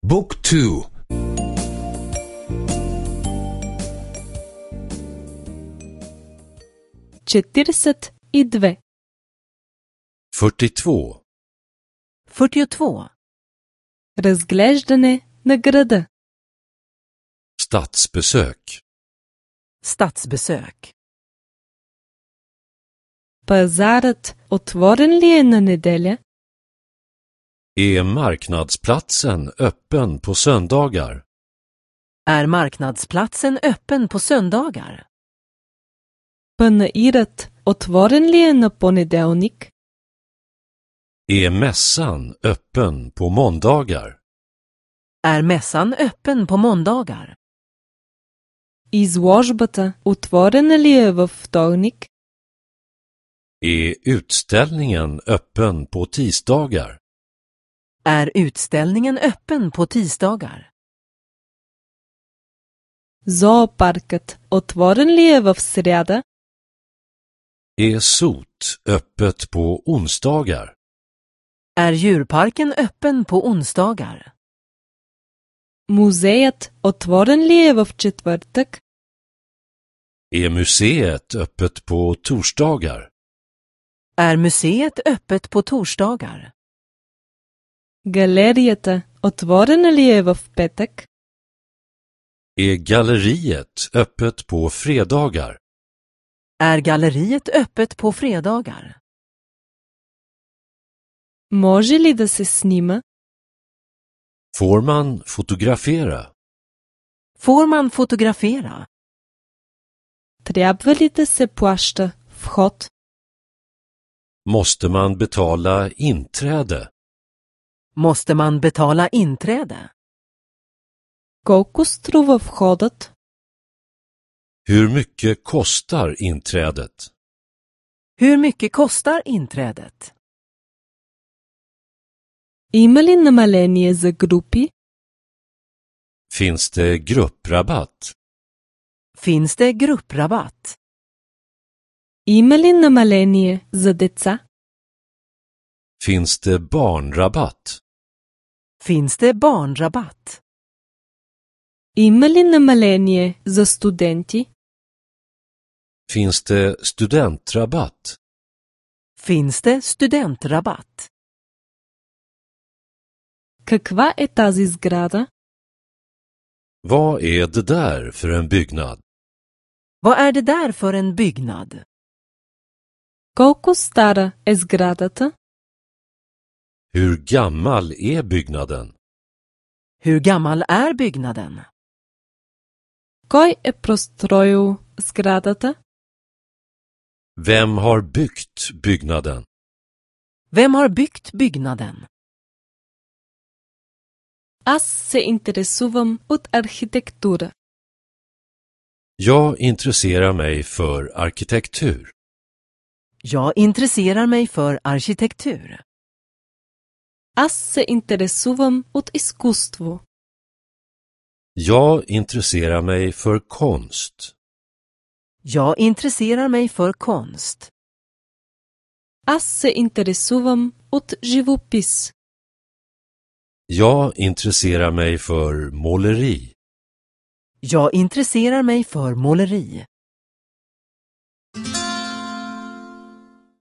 Book 2. 42. 42. 42. Разглеждане на града. Stadsbesök. Stadsbesök. Пазарът отворен ли е на неделя? Är marknadsplatsen öppen på söndagar? Är marknadsplatsen öppen på söndagar? Панаирът отворен ли е на понеделник? Är mässan öppen på måndagar? Är mässan öppen på måndagar? Изложбата отворена ли е във вторник? Är utställningen öppen på tisdagar? Är utställningen öppen på tisdagar? Зоопаркът отворен ли е в сряда? Är sot öppet på onsdagar? Är djurparken öppen på onsdagar? Музеят отворен ли е в четвъртък? Är museet öppet på torsdagar? Är museet öppet på torsdagar? Галерията отворена ли е в петък? Är galleriet öppet på fredagar? Är galleriet öppet på fredagar? Може ли да се снима? Får man fotografera? Får man fotografera? Трябва ли да се плаща вход? Måste man betala inträde? Måste man betala inträde? Колко струва входът? Hur mycket kostar inträdet? Hur mycket kostar inträdet? Има ли намаление за групи? Finns det grupprabatt? Finns det grupprabatt? Има ли намаление за деца? Finns det barnrabatt? Finns det barnrabatt? Има ли намаление за студенти? Finns det studentrabatt? Finns det studentrabatt? Каква е тази сграда? Vad är det där för en byggnad? Vad är det där för en byggnad? Колко стара е сградата? Hur gammal är byggnaden? Hur gammal är byggnaden? Кой е простроил сградата? Vem har byggt byggnaden? Vem har byggt byggnaden? Аз се интересувам от архитектура. Jag intresserar mig för arkitektur. Jag intresserar mig för arkitektur. Аз се интересувам от изкуство. Jag intresserar mig för konst. Jag intresserar mig för konst. Аз се интересувам от живопис. Jag intresserar mig för måleri. Jag intresserar mig för måleri.